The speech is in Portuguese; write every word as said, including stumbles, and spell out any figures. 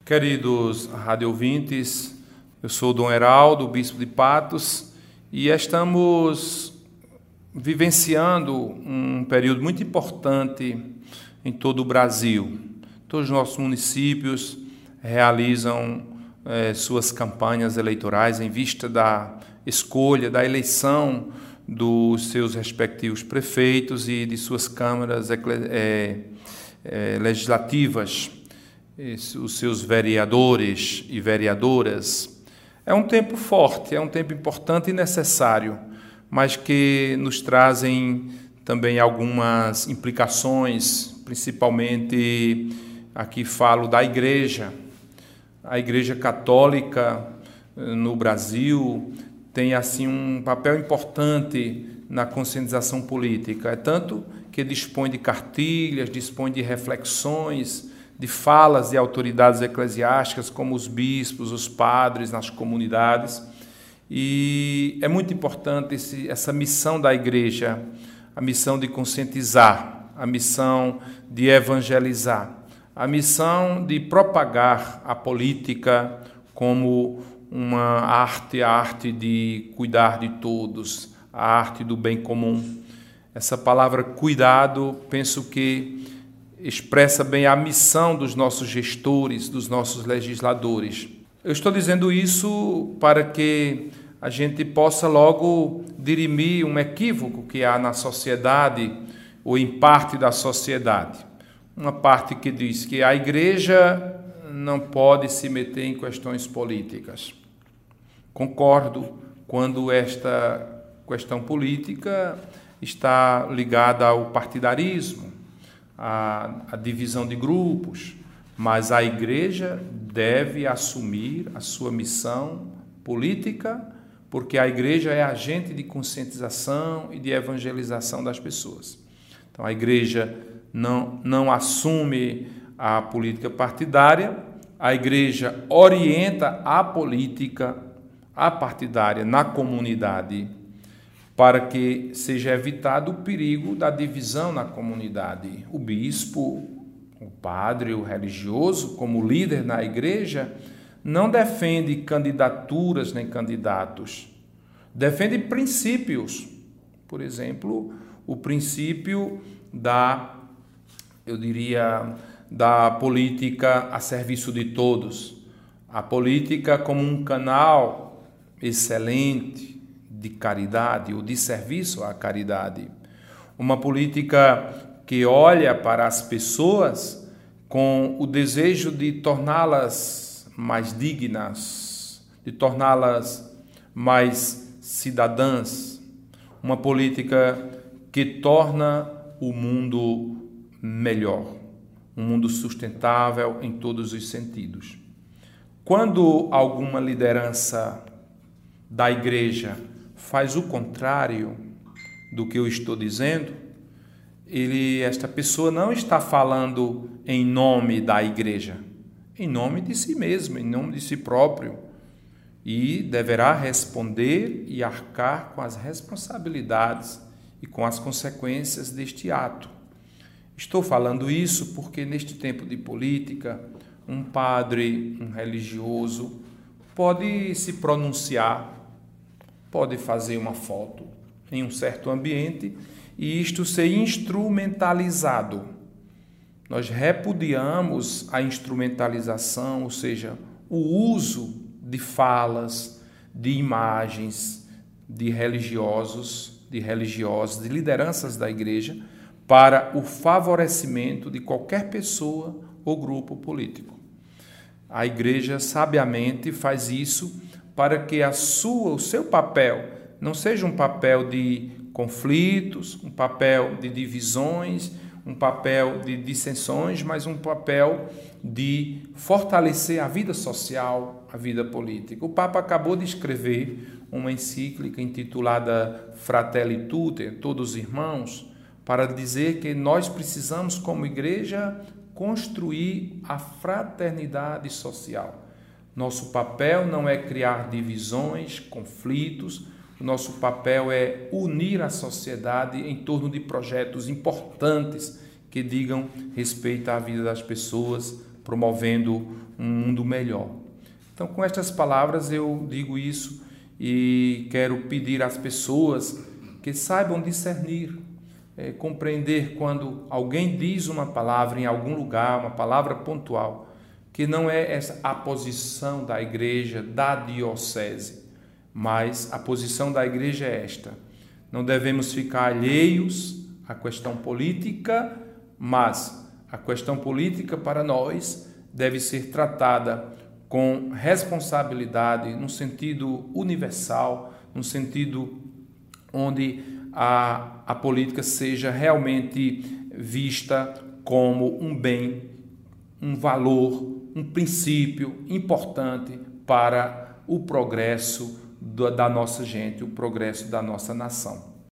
Queridos radioouvintes, eu sou Dom Heraldo, bispo de Patos, e estamos vivenciando um período muito importante em todo o Brasil. Todos os nossos municípios realizam eh, suas campanhas eleitorais em vista da escolha, da eleição dos seus respectivos prefeitos e de suas câmaras eh, eh, legislativas, os seus vereadores e vereadoras. É um tempo forte, é um tempo importante e necessário, mas que nos trazem também algumas implicações, principalmente aqui falo da Igreja. A Igreja Católica no Brasil tem assim um papel importante na conscientização política. É tanto que dispõe de cartilhas, dispõe de reflexões, de falas de autoridades eclesiásticas, como os bispos, os padres nas comunidades. E é muito importante esse, essa missão da Igreja, a missão de conscientizar, a missão de evangelizar, a missão de propagar a política como uma arte, a arte de cuidar de todos, a arte do bem comum. Essa palavra cuidado, penso que expressa bem a missão dos nossos gestores, dos nossos legisladores. Eu estou dizendo isso para que a gente possa logo dirimir um equívoco que há na sociedade, ou em parte da sociedade. Uma parte que diz que a Igreja não pode se meter em questões políticas. Concordo quando esta questão política está ligada ao partidarismo, à, à divisão de grupos, mas a Igreja deve assumir a sua missão política, porque a Igreja é agente de conscientização e de evangelização das pessoas. Então, a Igreja não, não assume a política partidária, a Igreja orienta a política, a partidária, na comunidade, para que seja evitado o perigo da divisão na comunidade. O bispo, o padre, o religioso, como líder na Igreja, não defende candidaturas nem candidatos, defende princípios. Por exemplo, o princípio da, eu diria, da política a serviço de todos, a política como um canal excelente de caridade ou de serviço à caridade, uma política que olha para as pessoas com o desejo de torná-las mais dignas, de torná-las mais cidadãs, uma política que torna o mundo melhor, um mundo sustentável em todos os sentidos. Quando alguma liderança da Igreja faz o contrário do que eu estou dizendo, ele, esta pessoa não está falando em nome da Igreja, em nome de si mesmo, em nome de si próprio, e deverá responder e arcar com as responsabilidades e com as consequências deste ato. Estou falando isso porque neste tempo de política, um padre, um religioso, pode se pronunciar, pode fazer uma foto em um certo ambiente e isto ser instrumentalizado. Nós repudiamos a instrumentalização, ou seja, o uso de falas, de imagens, de religiosos, de religiosas, de lideranças da Igreja, para o favorecimento de qualquer pessoa ou grupo político. A Igreja sabiamente faz isso para que a sua, o seu papel não seja um papel de conflitos, um papel de divisões, um papel de dissensões, mas um papel de fortalecer a vida social, a vida política. O Papa acabou de escrever uma encíclica intitulada Fratelli Tutti, Todos Irmãos, para dizer que nós precisamos, como Igreja, construir a fraternidade social. Nosso papel não é criar divisões, conflitos, o nosso papel é unir a sociedade em torno de projetos importantes que digam respeito à vida das pessoas, promovendo um mundo melhor. Então, com estas palavras eu digo isso e quero pedir às pessoas que saibam discernir, é, compreender quando alguém diz uma palavra em algum lugar, uma palavra pontual, que não é essa a posição da igreja, da diocese, mas a posição da igreja é esta: não devemos ficar alheios à questão política, mas a questão política para nós deve ser tratada com responsabilidade, no sentido universal, no sentido onde a, a política seja realmente vista como um bem, um valor, um princípio importante para o progresso da nossa gente, o progresso da nossa nação.